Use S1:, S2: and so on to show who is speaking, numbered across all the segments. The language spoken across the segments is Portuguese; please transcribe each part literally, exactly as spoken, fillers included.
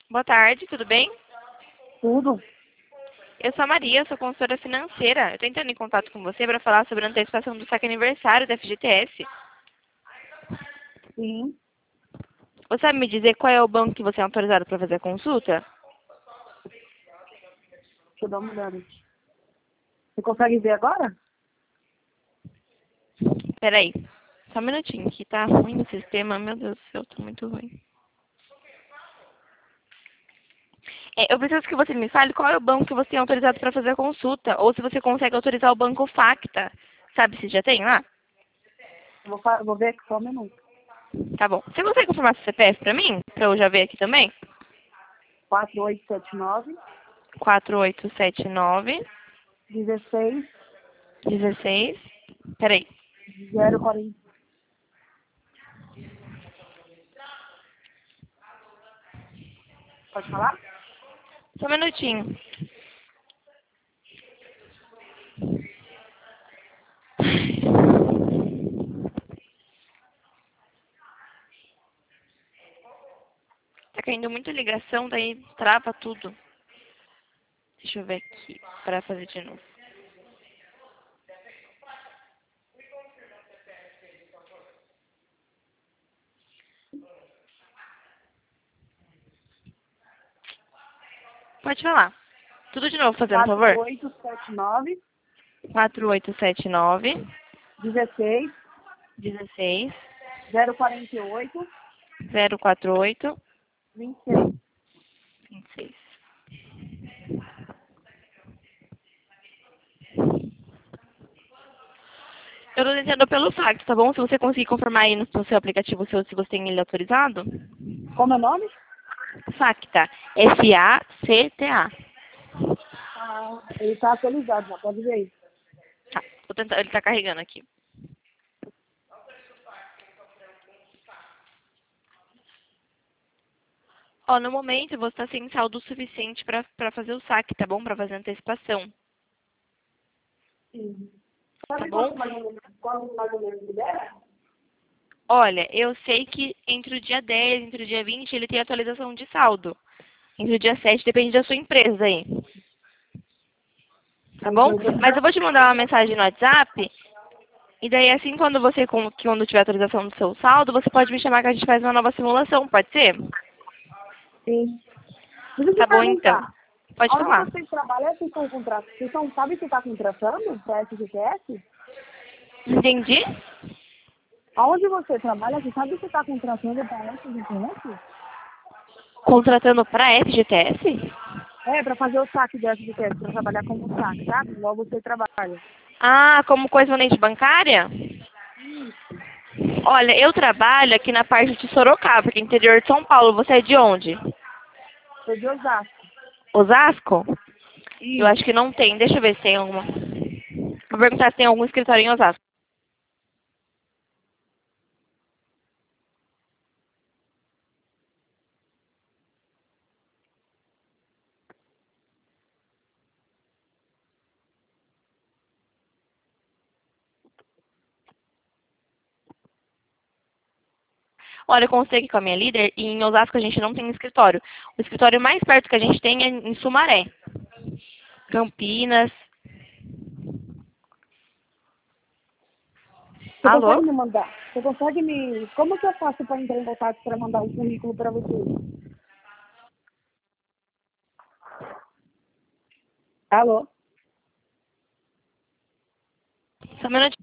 S1: Boa tarde, tudo bem?
S2: Tudo?
S1: Eu sou a Maria, sou consultora financeira. Eu estou entrando em contato com você para falar sobre a antecipação do saque aniversário da F G T S.
S2: Sim.
S1: Você sabe me dizer qual é o banco que você é autorizado para fazer a consulta?
S2: Deixa eu dar uma olhada. Você consegue ver agora?
S1: Peraí, só um minutinho, que tá ruim o sistema. Meu Deus do céu, tá muito ruim. É, eu preciso que você me fale qual é o banco que você é autorizado para fazer a consulta. Ou se você consegue autorizar o banco Facta. Sabe se já tem lá?
S2: Eu Vou, fa- vou ver aqui só um minuto.
S1: Tá bom. Você consegue confirmar seu C P F para mim? Para eu já ver aqui também?
S2: quatro oito sete nove,
S1: quatro oito sete nove,
S2: dezesseis,
S1: dezesseis. Peraí.
S2: zero quarenta. Pode falar?
S1: Só um minutinho. Tá caindo muita ligação, daí trava tudo. Deixa eu ver aqui, para fazer de novo. Pode falar. Tudo de novo, fazendo, por
S2: quatro
S1: favor.
S2: oito sete nove,
S1: quatro oito sete nove,
S2: dezesseis,
S1: dezesseis,
S2: zero quarenta e oito,
S1: zero quatro oito,
S2: vinte e seis.
S1: vinte e seis. Eu tô tentando pelo fax, tá bom? Se você conseguir confirmar aí no seu aplicativo seu, se você tem ele autorizado.
S2: Como é o nome?
S1: Facta. F A C T A.
S2: Ah, ele está atualizado, já pode ver aí.
S1: Tá, tô tentando, ele tá carregando aqui. Ó, no momento você está sem saldo suficiente para para fazer o saque, tá bom? Para fazer a antecipação,
S2: Sim.
S1: tá
S2: Sabe
S1: bom?
S2: quanto mais ou menos, quanto mais ou menos libera?
S1: Olha, eu sei que entre o dia dez, entre o dia vinte, ele tem atualização de saldo. Entre o dia sete, depende da sua empresa aí, tá bom? Mas eu vou te mandar uma mensagem no WhatsApp, e daí assim, quando você, com- quando tiver atualização do seu saldo, você pode me chamar que a gente faz uma nova simulação, pode ser?
S2: Sim. Deixa eu te
S1: Tá bom, então.
S2: perguntar.
S1: Pode
S2: Onde
S1: falar.
S2: vocês trabalham, vocês estão contratando? Vocês estão, sabe se está contratando para F G T S?
S1: Entendi?
S2: Aonde você trabalha, você sabe se está contratando para F G T S?
S1: Contratando para F G T S?
S2: É, para fazer o saque de F G T S, para trabalhar como saque, sabe? Igual você trabalha.
S1: Ah, como correspondente bancária? Olha, eu trabalho aqui na parte de Sorocaba, que é interior de São Paulo. Você é de onde?
S2: Sou de Osasco.
S1: Osasco? Eu
S2: Isso.
S1: acho que não tem. Deixa eu ver se tem alguma. Vou perguntar se tem algum escritório em Osasco. Olha, eu conversei aqui com a minha líder e em Osasco a gente não tem escritório. O escritório mais perto que a gente tem é em Sumaré. Campinas.
S2: Você
S1: Alô?
S2: consegue me mandar? Você consegue me... Como que eu faço para entrar em contato para mandar um currículo para você? Alô?
S1: Só um minutinho.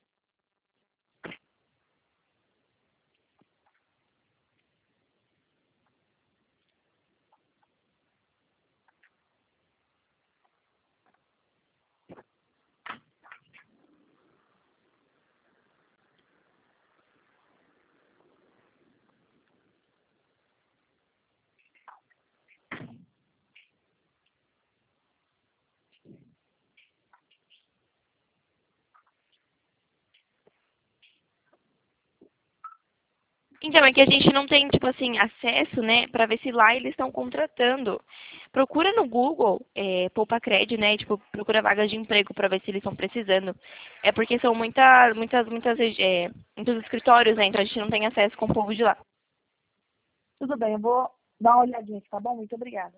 S1: Então, é que a gente não tem, tipo assim, acesso, né, pra ver se lá eles estão contratando. Procura no Google, é, Poupa Cred, né, tipo, procura vagas de emprego pra ver se eles estão precisando. É porque são muita, muitas, muitas, é, muitos escritórios, né, então a gente não tem acesso com o povo de lá.
S2: Tudo bem, eu vou, Dá uma olhadinha, tá bom? Muito obrigada.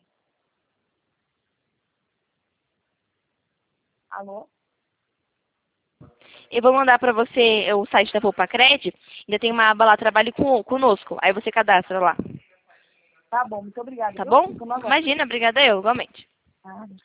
S2: Alô?
S1: Eu vou mandar para você o site da Poupacred. Ainda tem uma aba lá, trabalhe com, conosco. Aí você cadastra lá.
S2: Tá bom, muito obrigada,
S1: Tá
S2: viu?
S1: bom?
S2: Fico no aguardo.
S1: Imagina, obrigada eu, igualmente.
S2: Ah,